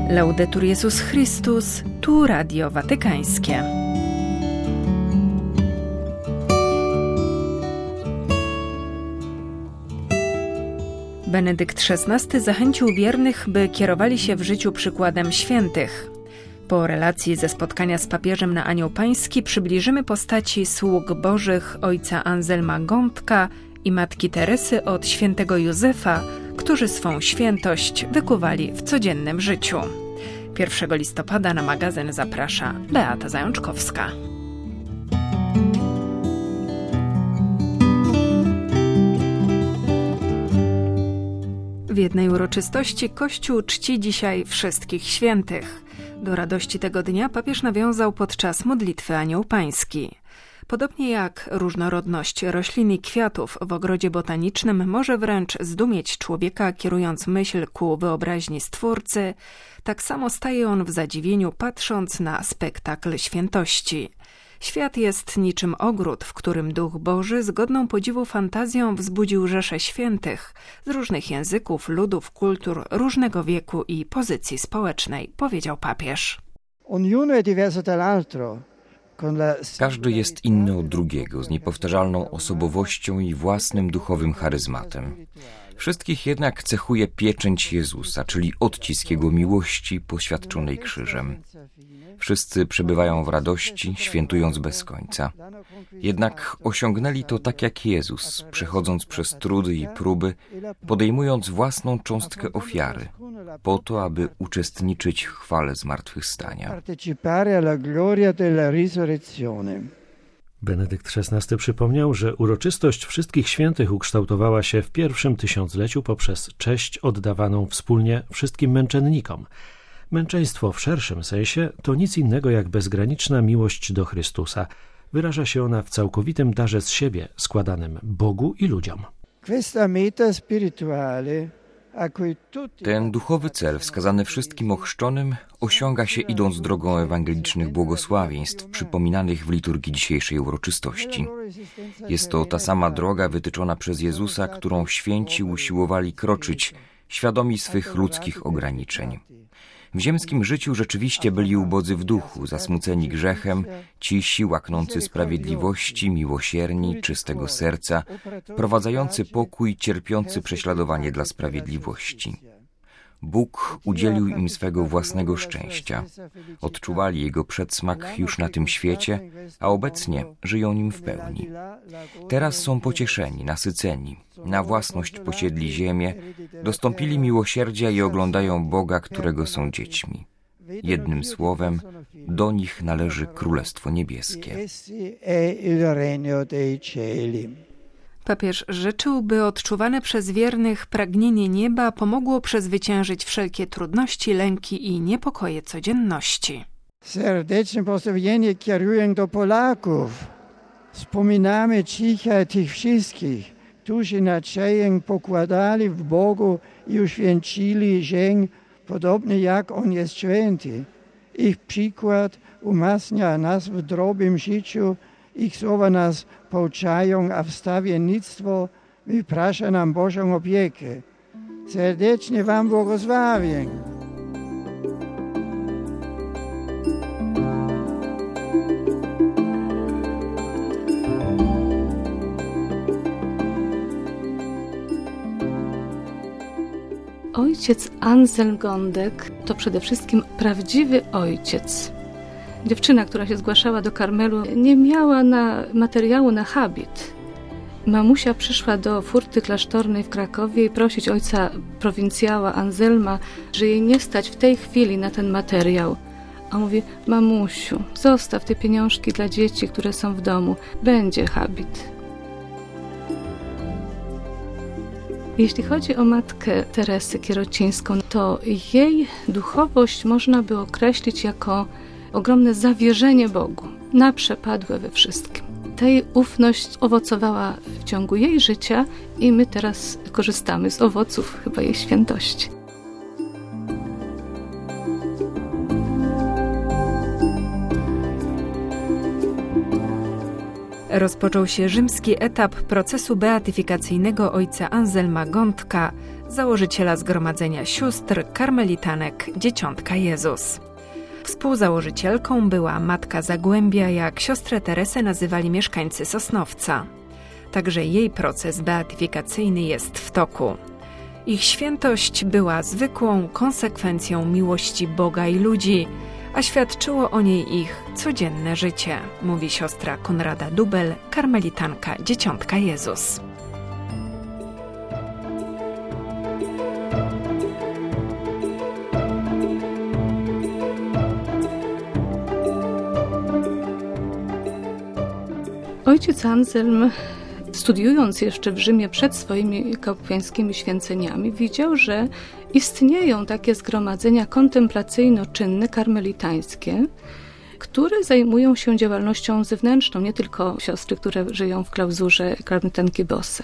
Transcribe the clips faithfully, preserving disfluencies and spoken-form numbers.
Laudetur Jezus Chrystus, tu Radio Watykańskie. Benedykt szesnasty zachęcił wiernych, by kierowali się w życiu przykładem świętych. Po relacji ze spotkania z papieżem na Anioł Pański przybliżymy postaci sług bożych ojca Anselma Gąbka i matki Teresy od świętego Józefa, którzy swą świętość wykuwali w codziennym życiu. pierwszego listopada na magazyn zaprasza Beata Zajączkowska. W jednej uroczystości Kościół czci dzisiaj wszystkich świętych. Do radości tego dnia papież nawiązał podczas modlitwy Anioł Pański. Podobnie jak różnorodność roślin i kwiatów w ogrodzie botanicznym może wręcz zdumieć człowieka, kierując myśl ku wyobraźni Stwórcy, tak samo staje on w zadziwieniu, patrząc na spektakl świętości. Świat jest niczym ogród, w którym Duch Boży z godną podziwu fantazją wzbudził rzesze świętych z różnych języków, ludów, kultur, różnego wieku i pozycji społecznej, powiedział papież. Ognuno è diverso dall'altro. Każdy jest inny od drugiego, z niepowtarzalną osobowością i własnym duchowym charyzmatem. Wszystkich jednak cechuje pieczęć Jezusa, czyli odcisk Jego miłości poświadczonej krzyżem. Wszyscy przebywają w radości, świętując bez końca. Jednak osiągnęli to tak jak Jezus, przechodząc przez trudy i próby, podejmując własną cząstkę ofiary, po to, aby uczestniczyć w chwale zmartwychwstania. Benedykt szesnasty przypomniał, że uroczystość wszystkich świętych ukształtowała się w pierwszym tysiącleciu poprzez cześć oddawaną wspólnie wszystkim męczennikom. Męczeństwo w szerszym sensie to nic innego jak bezgraniczna miłość do Chrystusa. Wyraża się ona w całkowitym darze z siebie składanym Bogu i ludziom. Ten duchowy cel wskazany wszystkim ochrzczonym osiąga się idąc drogą ewangelicznych błogosławieństw przypominanych w liturgii dzisiejszej uroczystości. Jest to ta sama droga wytyczona przez Jezusa, którą święci usiłowali kroczyć, świadomi swych ludzkich ograniczeń. W ziemskim życiu rzeczywiście byli ubodzy w duchu, zasmuceni grzechem, cisi, łaknący sprawiedliwości, miłosierni, czystego serca, wprowadzający pokój, cierpiący prześladowanie dla sprawiedliwości. Bóg udzielił im swego własnego szczęścia. Odczuwali Jego przedsmak już na tym świecie, a obecnie żyją nim w pełni. Teraz są pocieszeni, nasyceni, na własność posiedli ziemię, dostąpili miłosierdzia i oglądają Boga, którego są dziećmi. Jednym słowem, do nich należy Królestwo Niebieskie. Papież życzył, by odczuwane przez wiernych pragnienie nieba pomogło przezwyciężyć wszelkie trudności, lęki i niepokoje codzienności. Serdeczne pozdrowienie kieruję do Polaków. Wspominamy dzisiaj tych wszystkich, którzy nadzieję pokładali w Bogu i uświęcili zień, podobnie jak On jest święty. Ich przykład umacnia nas w drobnym życiu, ich słowa nas pouczają, a wstawiennictwo wyprasza nam Bożą opiekę. Serdecznie Wam błogosławię. Ojciec Anselm Gądek to przede wszystkim prawdziwy ojciec. Dziewczyna, która się zgłaszała do Karmelu, nie miała na materiału na habit. Mamusia przyszła do furty klasztornej w Krakowie i prosić ojca prowincjała Anselma, że jej nie stać w tej chwili na ten materiał. A on mówi: mamusiu, zostaw te pieniążki dla dzieci, które są w domu, będzie habit. Jeśli chodzi o matkę Teresę Kierocińską, to jej duchowość można by określić jako ogromne zawierzenie Bogu, naprzepadłe we wszystkim. Tej ufność owocowała w ciągu jej życia i my teraz korzystamy z owoców chyba jej świętości. rozpoczął się rzymski etap procesu beatyfikacyjnego ojca Anselma Gądka, założyciela Zgromadzenia Sióstr Karmelitanek Dzieciątka Jezus. Współzałożycielką była Matka Zagłębia, jak siostrę Teresę nazywali mieszkańcy Sosnowca. Także jej proces beatyfikacyjny jest w toku. Ich świętość była zwykłą konsekwencją miłości Boga i ludzi, a świadczyło o niej ich codzienne życie, mówi siostra Konrada Dubel, karmelitanka Dzieciątka Jezus. Ojciec Anselm, studiując jeszcze w Rzymie przed swoimi kapłańskimi święceniami, widział, że istnieją takie zgromadzenia kontemplacyjno-czynne karmelitańskie, które zajmują się działalnością zewnętrzną, nie tylko siostry, które żyją w klauzurze karmelitanki Bosse.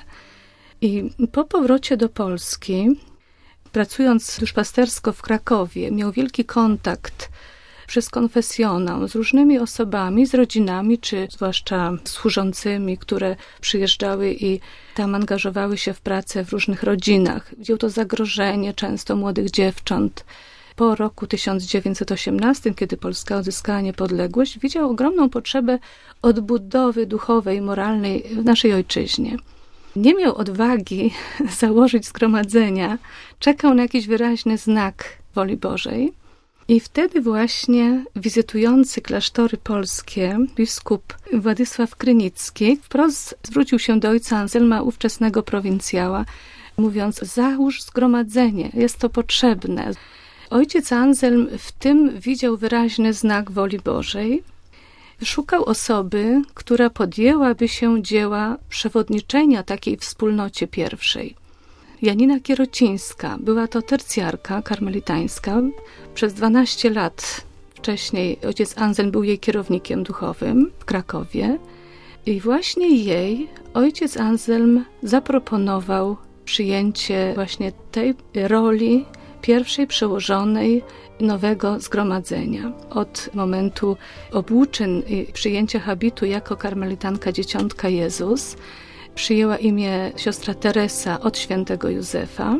I po powrocie do Polski, pracując duszpastersko w Krakowie, miał wielki kontakt przez konfesjonał z różnymi osobami, z rodzinami, czy zwłaszcza służącymi, które przyjeżdżały i tam angażowały się w pracę w różnych rodzinach. Widział to zagrożenie często młodych dziewcząt. Po roku tysiąc dziewięćset osiemnastym, kiedy Polska odzyskała niepodległość, widział ogromną potrzebę odbudowy duchowej, moralnej w naszej ojczyźnie. Nie miał odwagi założyć zgromadzenia, czekał na jakiś wyraźny znak woli Bożej. I wtedy właśnie wizytujący klasztory polskie biskup Władysław Krynicki wprost zwrócił się do ojca Anselma, ówczesnego prowincjała, mówiąc: załóż zgromadzenie, jest to potrzebne. Ojciec Anselm w tym widział wyraźny znak woli Bożej. Szukał osoby, która podjęłaby się dzieła przewodniczenia takiej wspólnocie pierwszej. Janina Kierocińska, była to tercjarka karmelitańska. Przez dwanaście lat wcześniej ojciec Anselm był jej kierownikiem duchowym w Krakowie i właśnie jej ojciec Anselm zaproponował przyjęcie właśnie tej roli pierwszej przełożonej nowego zgromadzenia. Od momentu obłóczyn i przyjęcia habitu jako karmelitanka Dzieciątka Jezus przyjęła imię siostra Teresa od świętego Józefa.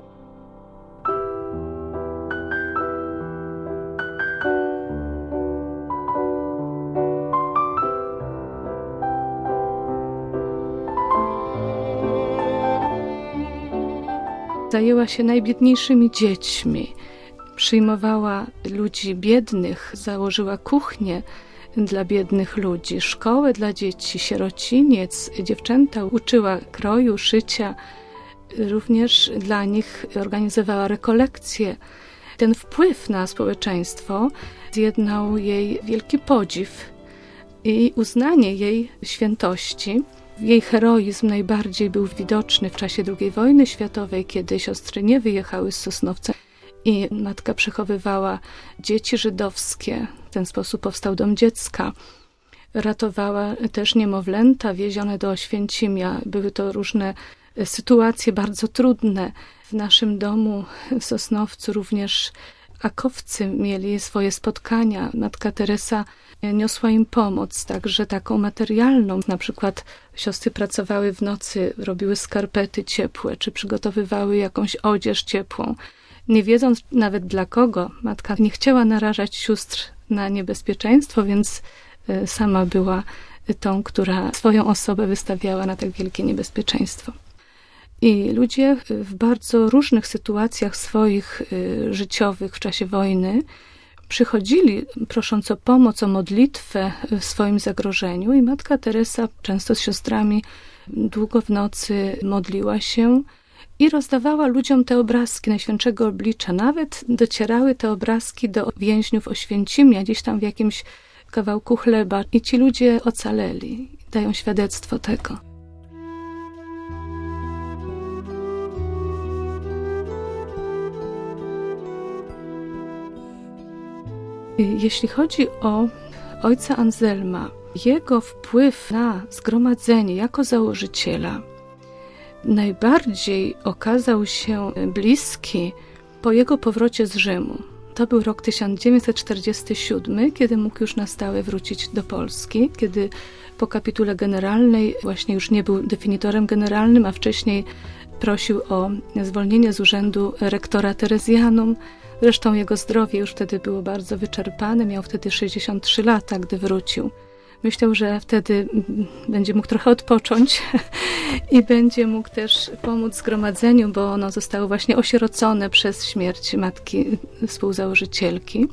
Zajęła się najbiedniejszymi dziećmi, przyjmowała ludzi biednych, założyła kuchnię dla biednych ludzi, szkołę dla dzieci, sierociniec, dziewczęta uczyła kroju, szycia, również dla nich organizowała rekolekcje. Ten wpływ na społeczeństwo zjednał jej wielki podziw i uznanie jej świętości. Jej heroizm najbardziej był widoczny w czasie drugiej wojny światowej, kiedy siostry nie wyjechały z Sosnowca i matka przechowywała dzieci żydowskie. W ten sposób powstał Dom Dziecka. Ratowała też niemowlęta wiezione do Oświęcimia. Były to różne sytuacje bardzo trudne. W naszym domu w Sosnowcu również akowcy mieli swoje spotkania. Matka Teresa niosła im pomoc, także taką materialną. Na przykład siostry pracowały w nocy, robiły skarpety ciepłe, czy przygotowywały jakąś odzież ciepłą. Nie wiedząc nawet dla kogo, matka nie chciała narażać sióstr na niebezpieczeństwo, więc sama była tą, która swoją osobę wystawiała na tak wielkie niebezpieczeństwo. I ludzie w bardzo różnych sytuacjach swoich życiowych w czasie wojny przychodzili prosząc o pomoc, o modlitwę w swoim zagrożeniu i matka Teresa często z siostrami długo w nocy modliła się i rozdawała ludziom te obrazki Najświętszego Oblicza. Nawet docierały te obrazki do więźniów Oświęcimia, gdzieś tam w jakimś kawałku chleba i ci ludzie ocaleli. Dają świadectwo tego. Jeśli chodzi o ojca Anselma, jego wpływ na zgromadzenie jako założyciela najbardziej okazał się bliski po jego powrocie z Rzymu. To był rok tysiąc dziewięćset czterdziesty siódmy, kiedy mógł już na stałe wrócić do Polski, kiedy po kapitule generalnej właśnie już nie był definitorem generalnym, a wcześniej prosił o zwolnienie z urzędu rektora Terezjanum. Zresztą jego zdrowie już wtedy było bardzo wyczerpane, miał wtedy sześćdziesiąt trzy lata, gdy wrócił. Myślał, że wtedy będzie mógł trochę odpocząć i będzie mógł też pomóc zgromadzeniu, bo ono zostało właśnie osierocone przez śmierć matki współzałożycielki.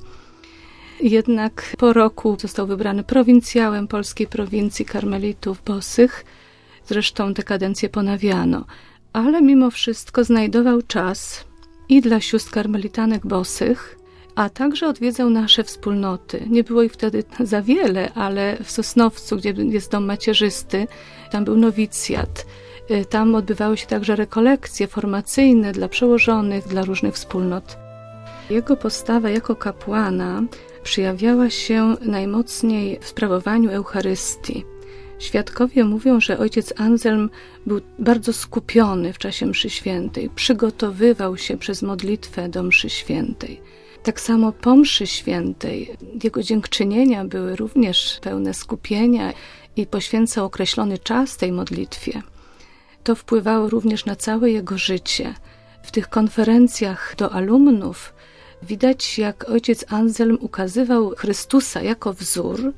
Jednak po roku został wybrany prowincjałem polskiej prowincji karmelitów bosych. Zresztą tę kadencję ponawiano. Ale mimo wszystko znajdował czas i dla sióstr karmelitanek bosych, a także odwiedzał nasze wspólnoty. Nie było ich wtedy za wiele, ale w Sosnowcu, gdzie jest dom macierzysty, tam był nowicjat. Tam odbywały się także rekolekcje formacyjne dla przełożonych, dla różnych wspólnot. Jego postawa jako kapłana przejawiała się najmocniej w sprawowaniu Eucharystii. Świadkowie mówią, że ojciec Anselm był bardzo skupiony w czasie mszy świętej, przygotowywał się przez modlitwę do mszy świętej. Tak samo po mszy świętej jego dziękczynienia były również pełne skupienia i poświęcał określony czas tej modlitwie. To wpływało również na całe jego życie. W tych konferencjach do alumnów widać, jak ojciec Anselm ukazywał Chrystusa jako wzór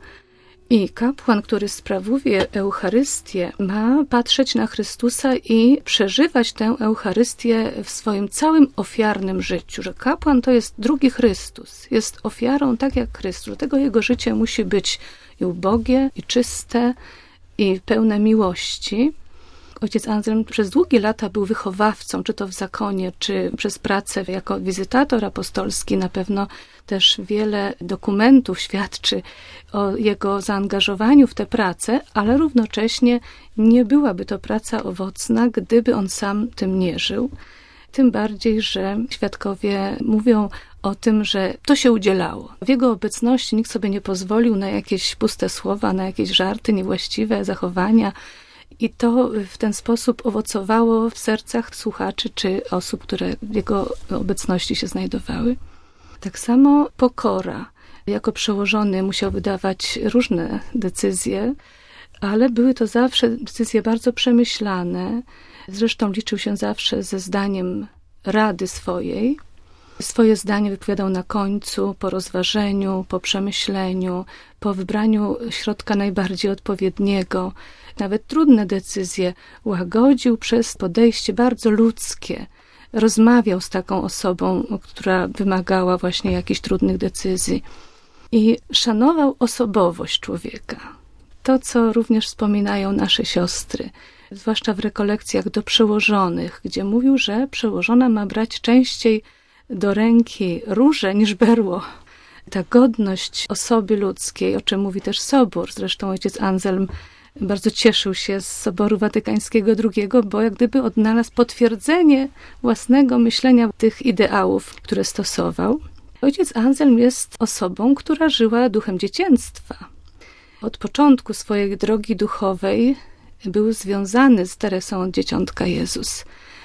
i kapłan, który sprawuje Eucharystię, ma patrzeć na Chrystusa i przeżywać tę Eucharystię w swoim całym ofiarnym życiu, że kapłan to jest drugi Chrystus, jest ofiarą tak jak Chrystus, dlatego jego życie musi być i ubogie, i czyste, i pełne miłości. Ojciec Anselm przez długie lata był wychowawcą, czy to w zakonie, czy przez pracę jako wizytator apostolski. Na pewno też wiele dokumentów świadczy o jego zaangażowaniu w tę pracę, ale równocześnie nie byłaby to praca owocna, gdyby on sam tym nie żył. Tym bardziej, że świadkowie mówią o tym, że to się udzielało. W jego obecności nikt sobie nie pozwolił na jakieś puste słowa, na jakieś żarty, niewłaściwe zachowania. I to w ten sposób owocowało w sercach słuchaczy czy osób, które w jego obecności się znajdowały. Tak samo pokora. Jako przełożony musiał wydawać różne decyzje, ale były to zawsze decyzje bardzo przemyślane. Zresztą liczył się zawsze ze zdaniem rady swojej. Swoje zdanie wypowiadał na końcu, po rozważeniu, po przemyśleniu, po wybraniu środka najbardziej odpowiedniego. Nawet trudne decyzje łagodził przez podejście bardzo ludzkie. Rozmawiał z taką osobą, która wymagała właśnie jakichś trudnych decyzji. I szanował osobowość człowieka. To, co również wspominają nasze siostry, zwłaszcza w rekolekcjach do przełożonych, gdzie mówił, że przełożona ma brać częściej do ręki róże niż berło. Ta godność osoby ludzkiej, o czym mówi też Sobór. Zresztą ojciec Anselm bardzo cieszył się z Soboru Watykańskiego drugiego, bo jak gdyby odnalazł potwierdzenie własnego myślenia tych ideałów, które stosował. Ojciec Anselm jest osobą, która żyła duchem dziecięctwa. Od początku swojej drogi duchowej był związany z Teresą od Dzieciątka Jezus.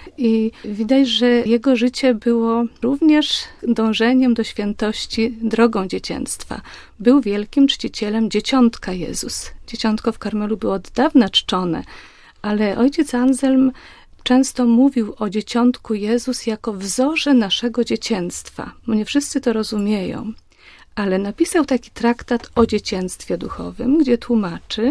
I widać, że jego życie było również dążeniem do świętości drogą dziecięctwa. Był wielkim czcicielem Dzieciątka Jezus. Dzieciątko w Karmelu było od dawna czczone, ale ojciec Anselm często mówił o Dzieciątku Jezus jako wzorze naszego dziecięctwa. Bo nie wszyscy to rozumieją, ale napisał taki traktat o dziecięctwie duchowym, gdzie tłumaczy,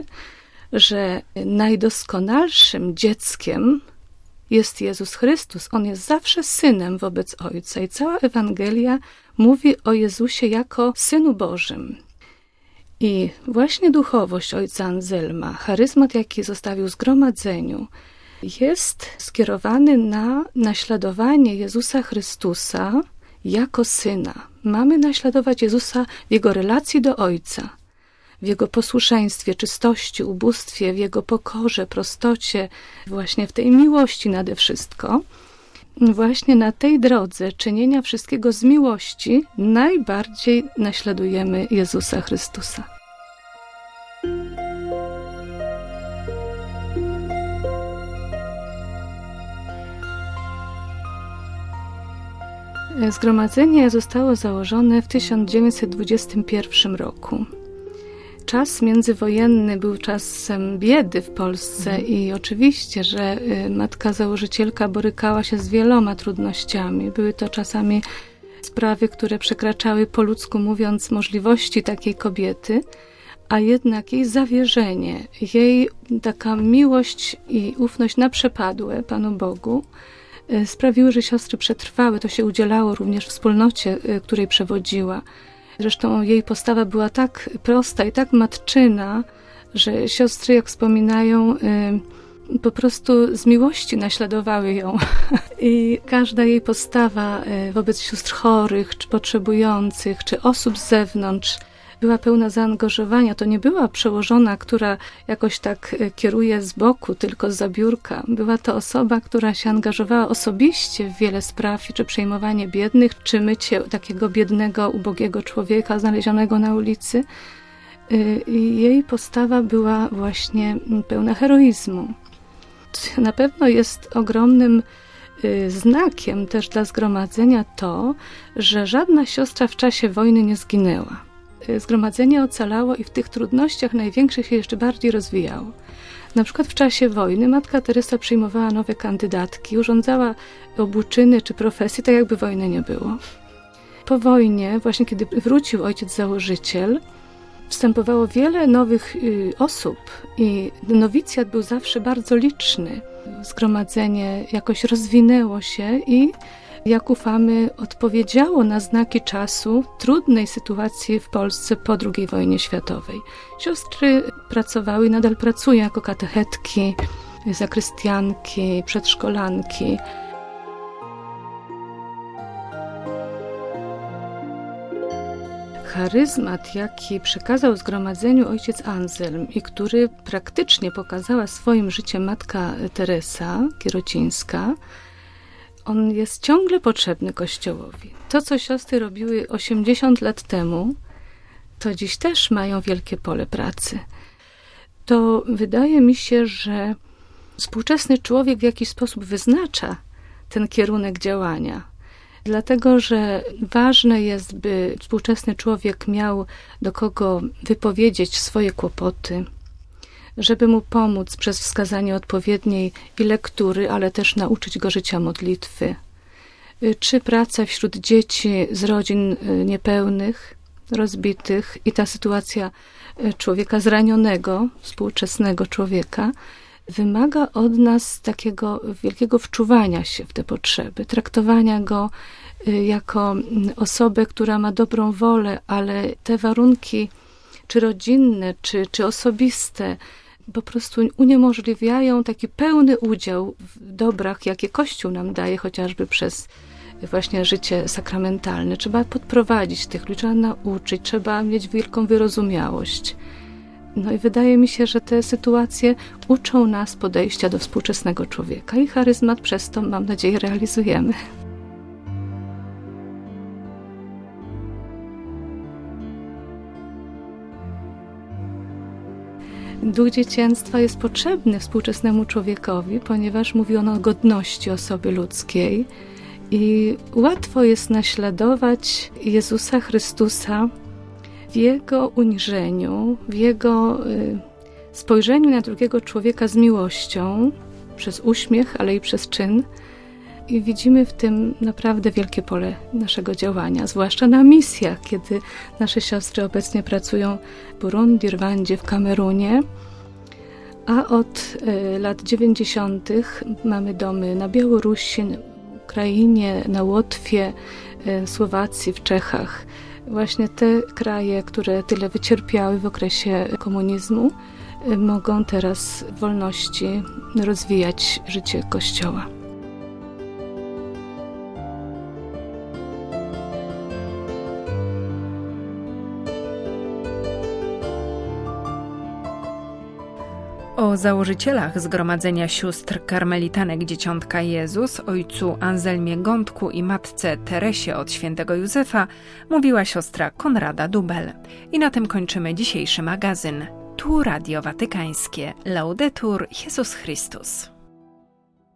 że najdoskonalszym dzieckiem jest Jezus Chrystus. On jest zawsze synem wobec Ojca i cała Ewangelia mówi o Jezusie jako Synu Bożym. I właśnie duchowość ojca Anselma, charyzmat, jaki zostawił zgromadzeniu, jest skierowany na naśladowanie Jezusa Chrystusa jako Syna. Mamy naśladować Jezusa w Jego relacji do Ojca, w Jego posłuszeństwie, czystości, ubóstwie, w Jego pokorze, prostocie, właśnie w tej miłości nade wszystko. Właśnie na tej drodze czynienia wszystkiego z miłości najbardziej naśladujemy Jezusa Chrystusa. Zgromadzenie zostało założone w tysiąc dziewięćset dwudziestym pierwszym roku. Czas międzywojenny był czasem biedy w Polsce i oczywiście, że matka założycielka borykała się z wieloma trudnościami. Były to czasami sprawy, które przekraczały, po ludzku mówiąc, możliwości takiej kobiety, a jednak jej zawierzenie, jej taka miłość i ufność na przepadłe Panu Bogu sprawiły, że siostry przetrwały. To się udzielało również wspólnocie, której przewodziła. Zresztą jej postawa była tak prosta i tak matczyna, że siostry, jak wspominają, po prostu z miłości naśladowały ją. I każda jej postawa wobec sióstr chorych, czy potrzebujących, czy osób z zewnątrz była pełna zaangażowania. To nie była przełożona, która jakoś tak kieruje z boku, tylko zza biurka. Była to osoba, która się angażowała osobiście w wiele spraw, czy przejmowanie biednych, czy mycie takiego biednego, ubogiego człowieka znalezionego na ulicy. I jej postawa była właśnie pełna heroizmu. Na pewno jest ogromnym znakiem też dla zgromadzenia to, że żadna siostra w czasie wojny nie zginęła. Zgromadzenie ocalało i w tych trudnościach największych się jeszcze bardziej rozwijało. Na przykład w czasie wojny matka Teresa przyjmowała nowe kandydatki, urządzała obłóczyny czy profesje, tak jakby wojny nie było. Po wojnie, właśnie kiedy wrócił ojciec założyciel, wstępowało wiele nowych y, osób i nowicjat był zawsze bardzo liczny. Zgromadzenie jakoś rozwinęło się i, jak ufamy, odpowiedziało na znaki czasu trudnej sytuacji w Polsce po drugiej wojnie światowej. Siostry pracowały i nadal pracują jako katechetki, zakrystianki, przedszkolanki. Charyzmat, jaki przekazał zgromadzeniu ojciec Anselm i który praktycznie pokazała swoim życiem matka Teresa Kierocińska, on jest ciągle potrzebny Kościołowi. To, co siostry robiły osiemdziesiąt lat temu, to dziś też mają wielkie pole pracy. To wydaje mi się, że współczesny człowiek w jakiś sposób wyznacza ten kierunek działania. Dlatego, że ważne jest, by współczesny człowiek miał do kogo wypowiedzieć swoje kłopoty, żeby mu pomóc przez wskazanie odpowiedniej i lektury, ale też nauczyć go życia modlitwy. Czy praca wśród dzieci z rodzin niepełnych, rozbitych i ta sytuacja człowieka zranionego, współczesnego człowieka, wymaga od nas takiego wielkiego wczuwania się w te potrzeby, traktowania go jako osobę, która ma dobrą wolę, ale te warunki, czy rodzinne, czy, czy osobiste, po prostu uniemożliwiają taki pełny udział w dobrach, jakie Kościół nam daje, chociażby przez właśnie życie sakramentalne. Trzeba podprowadzić tych ludzi, trzeba nauczyć, trzeba mieć wielką wyrozumiałość. No i wydaje mi się, że te sytuacje uczą nas podejścia do współczesnego człowieka i charyzmat przez to, mam nadzieję, realizujemy. Duch dziecięctwa jest potrzebny współczesnemu człowiekowi, ponieważ mówi on o godności osoby ludzkiej i łatwo jest naśladować Jezusa Chrystusa w Jego uniżeniu, w Jego y, spojrzeniu na drugiego człowieka z miłością, przez uśmiech, ale i przez czyn. I widzimy w tym naprawdę wielkie pole naszego działania, zwłaszcza na misjach, kiedy nasze siostry obecnie pracują w Burundi, Rwandzie, w Kamerunie, a od y, lat dziewięćdziesiątych mamy domy na Białorusi, na Ukrainie, na Łotwie, y, Słowacji, w Czechach. Właśnie te kraje, które tyle wycierpiały w okresie komunizmu, y, mogą teraz w wolności rozwijać życie Kościoła. O założycielach Zgromadzenia Sióstr Karmelitanek Dzieciątka Jezus, ojcu Anselmie Gądku i matce Teresie od świętego Józefa mówiła siostra Konrada Dubel. I na tym kończymy dzisiejszy magazyn. Tu Radio Watykańskie. Laudetur Jezus Chrystus.